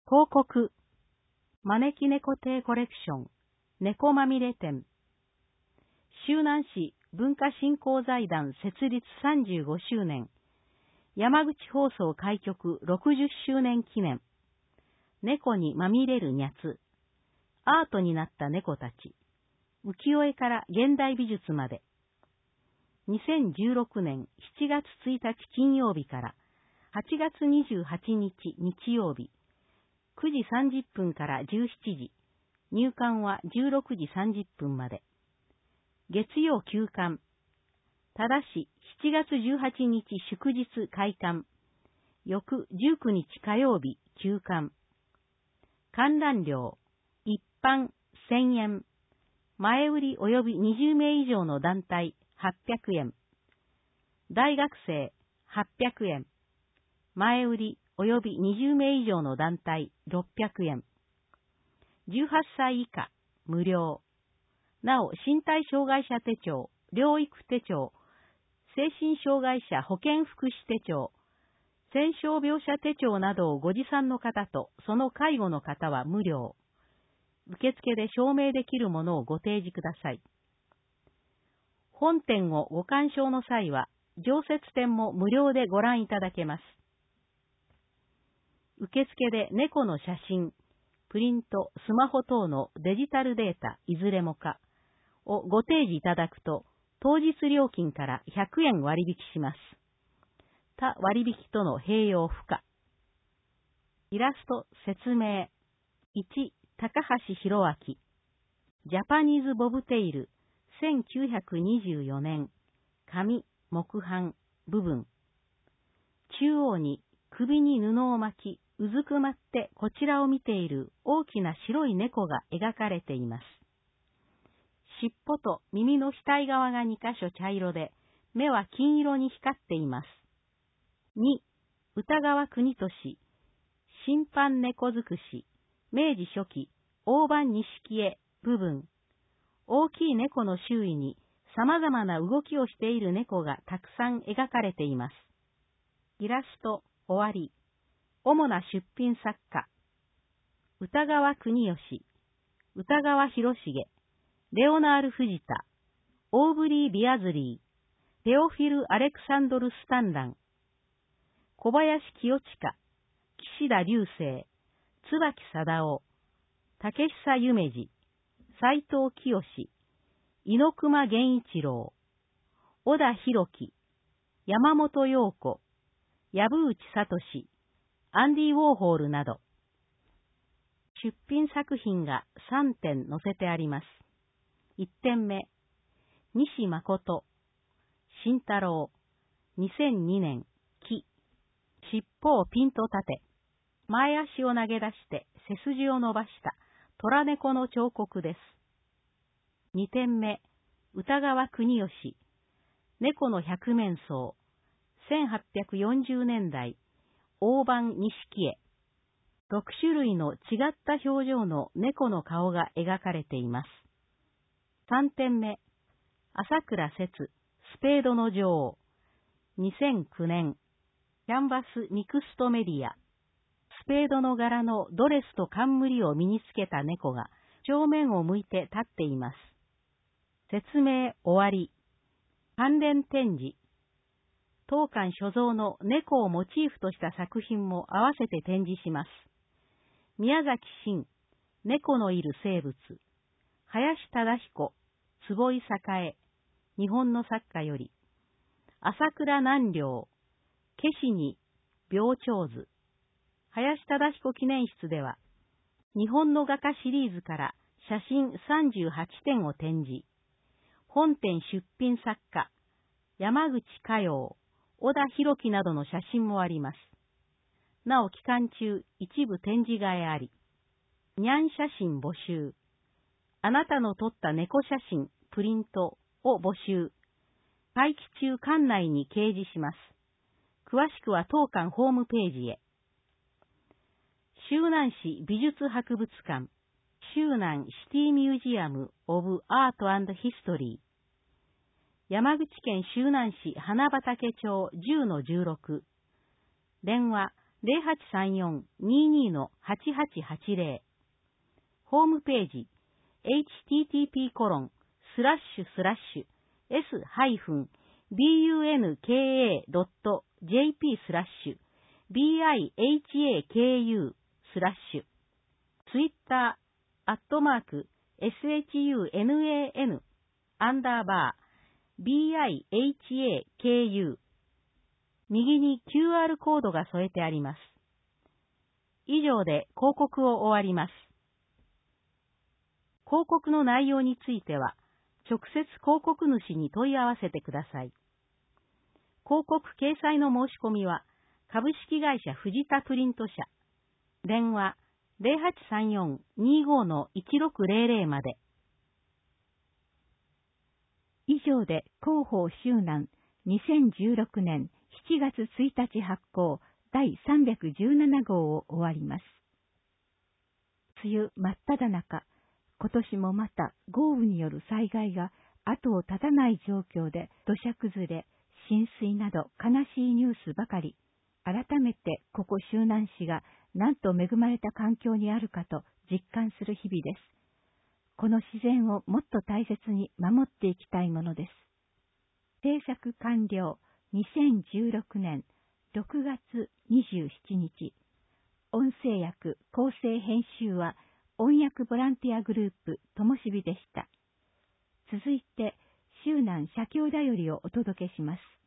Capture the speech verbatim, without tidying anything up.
広告、招き猫亭コレクション、猫まみれ展。周南市文化振興財団設立さんじゅうごしゅうねん、山口放送開局ろくじゅっしゅうねん記念。猫にまみれるにゃつ。アートになった猫たち。浮世絵から現代美術まで。にせんじゅうろくねんしちがつついたち金曜日からはちがつにじゅうはちにち日曜日、くじさんじゅっぷんからじゅうしちじ、入館はじゅうろくじさんじゅっぷんまで。月曜休館。ただししちがつじゅうはちにち祝日開館。翌じゅうくにち火曜日休館。観覧料、一般せんえん。前売り及びにじゅうめい以上の団体はっぴゃくえん。大学生はっぴゃくえん。前売り及びにじゅうめい以上の団体ろっぴゃくえん。じゅうはっさい以下無料。なお、身体障害者手帳、療育手帳、精神障害者保健福祉手帳、戦傷病者手帳などをご持参の方とその介護の方は無料。受付で証明できるものをご提示ください。本展をご鑑賞の際は、常設展も無料でご覧いただけます。受付で猫の写真、プリント、スマホ等のデジタルデータ、いずれもか、をご提示いただくと、当日料金からひゃくえん割引します。他割引との併用不可。イラスト説明。いち、高橋博明。ジャパニーズボブテイル、せんきゅうひゃくにじゅうよねん。紙、木版、部分。中央に首に布を巻き、うずくまってこちらを見ている大きな白い猫が描かれています。尻尾と耳の額側がにかしょ茶色で、目は金色に光っています。に、歌川国俊。審判猫尽くし、明治初期、大判錦絵、部分。大きい猫の周囲に様々な動きをしている猫がたくさん描かれています。イラスト、終わり。主な出品作家。歌川国義、歌川広重、レオナール・藤田、オーブリー・ビアズリー、テオフィル・アレクサンドル・スタンラン、小林清親、岸田流星、椿貞夫、竹久夢二、斎藤清、猪熊源一郎、小田博樹、山本陽子、藪内聡、アンディ・ウォーホールなど、出品作品がさんてん載せてあります。いってんめ、西誠、慎太郎、にせんにねん、木、尻尾をピンと立て、前足を投げ出して背筋を伸ばした虎猫の彫刻です。にてんめ、歌川国義、猫の百面相、せんはっぴゃくよんじゅうねんだい、大判錦絵。ろくしゅるいの違った表情の猫の顔が描かれています。さんてんめ、朝倉節、スペードの女王。にせんきゅうねん、キャンバスミクストメディア。スペードの柄のドレスと冠を身につけた猫が正面を向いて立っています。説明終わり。関連展示。当館所蔵の猫をモチーフとした作品も合わせて展示します。宮崎真、猫のいる生物。林忠彦、坪井栄、日本の作家より。朝倉南陵、消しに病鳥図。林忠彦記念室では、日本の画家シリーズから写真さんじゅうはちてんを展示。本展出品作家、山口佳陽、小田博樹などの写真もあります。なお期間中、一部展示替えあり。にゃん写真募集。あなたの撮った猫写真、プリントを募集。会期中館内に掲示します。詳しくは当館ホームページへ。周南市美術博物館、周南シティミュージアム・オブ・アート&ヒストリー。山口県周南市花畑町 じゅうのじゅうろく。電話ゼロはちさんよん にーにー はちはちはちゼロ。ホームページ エイチティーティーピーコロンスラッシュスラッシュエスハイフンビーユーエヌケーエードットジェーピー スラッシュ ビーアイエイチエーケーユー スラッシュツイッターアットマーク エスエイチユーエヌエーエヌ アンダーバー ビーアイエイチエーケーユー 右に キューアール コードが添えてあります。以上で広告を終わります。広告の内容については、直接広告主に問い合わせてください。広告掲載の申し込みは、株式会社藤田プリント社、電話ゼロはちさんよん にーごー いちろくゼロゼロまで。以上で広報周南にせんじゅうろくねんしちがつついたち発行だいさんびゃくじゅうななごうを終わります。梅雨真っ只中、今年もまた豪雨による災害が後を絶たない状況で土砂崩れ、浸水など悲しいニュースばかり。改めてここ周南市がなんと恵まれた環境にあるかと実感する日々です。この自然をもっと大切に守っていきたいものです。制作完了にせんじゅうろくねんろくがつにじゅうしちにち。音声訳構成編集は音訳ボランティアグループともしびでした。続いて周南社協だよりをお届けします。